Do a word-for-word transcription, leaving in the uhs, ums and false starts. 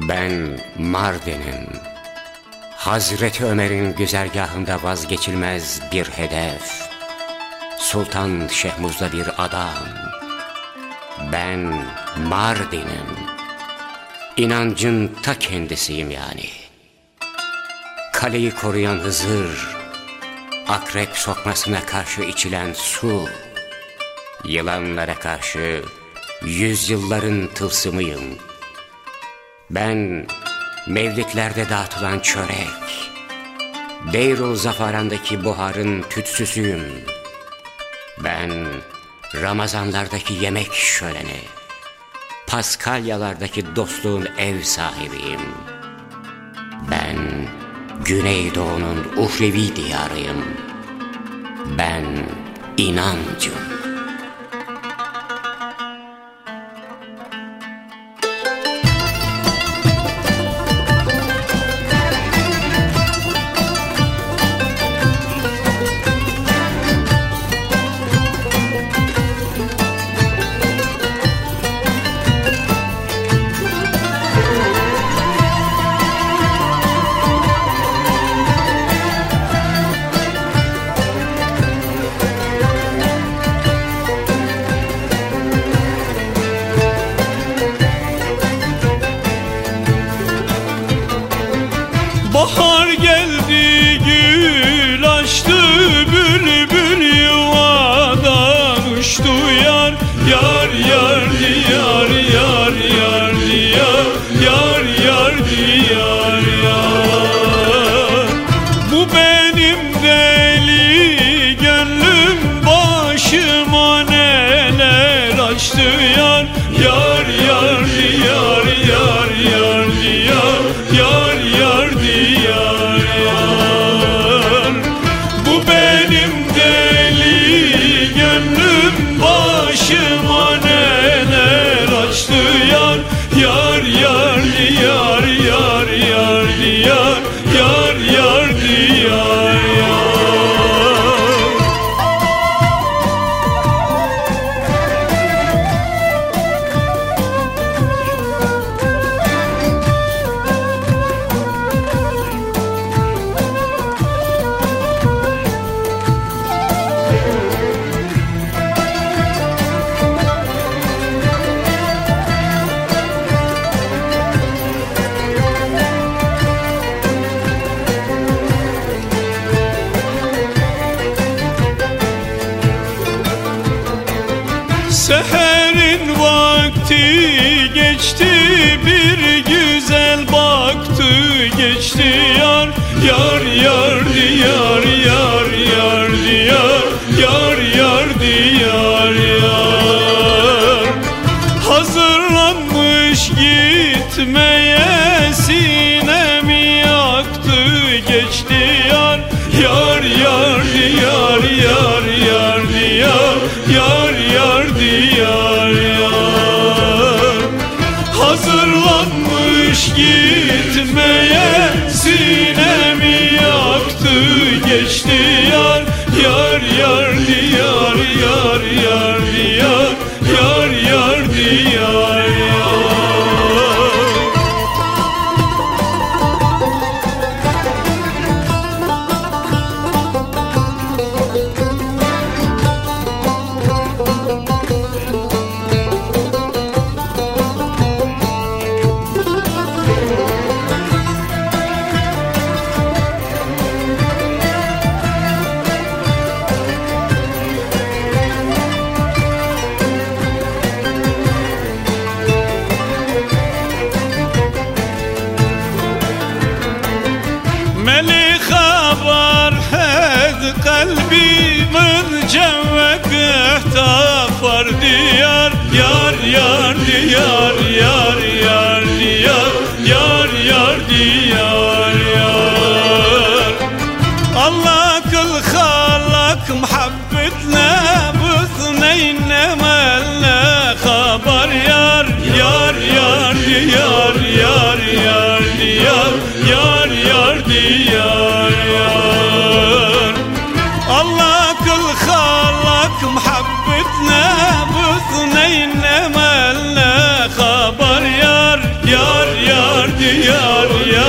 Ben Mardin'im, Hazreti Ömer'in güzergahında vazgeçilmez bir hedef, Sultan Şehmuz'da bir adam. Ben Mardin'im, inancın ta kendisiyim yani. Kaleyi koruyan Hızır, akrep sokmasına karşı içilen su, yılanlara karşı yüzyılların tılsımıyım. Ben mevlitlerde dağıtılan çörek, Deyrul Zafaran'daki buharın tütsüsüyüm. Ben Ramazanlardaki yemek şöleni, Paskalyalardaki dostluğun ev sahibiyim. Ben Güneydoğu'nun uhrevi diyarıyım. Ben inancım. Bahar geldi, gül açtı, bülbül yuvadan uçtu yar. Yar yar diyar, yar yar diyar, yar yar diyar yar. Bu benim deli gönlüm, başıma neler açtı yar. Yar yar diyar, yar yar diyar, yar yar diyar yar. Bu benim deli gönlüm, başıma neler açtı yar. Yar yar diyar, yar yar diyar, yar yar diyar yar. Seherin vakti geçti, bir güzel baktı geçti yar. Yar yar diyar, yar yar diyar, yar yar diyar yar. Hazırlanmış gitmeye, sinemi yaktı geçti yar. Yar yar diyar, yar yar diyar, yar yar diyar yar. Hazırlanmış gitmeye, sinemi yaktı geçti yar. Yar yar diyar, yar yar diyar, yar yar diyar yar. Kalbi من جوك احتفر diyar. Yar yar diyar, yar yar diyar, yar yar diyar yar. Allah kıl halak muhabbetine, بثنين مالنا خبر yar. Yar yar diyar, yar yar diyar, yar yar diyar yar. Allah kıl halak muhabbetine, بثنين مالنا خبر yar. diyar, yar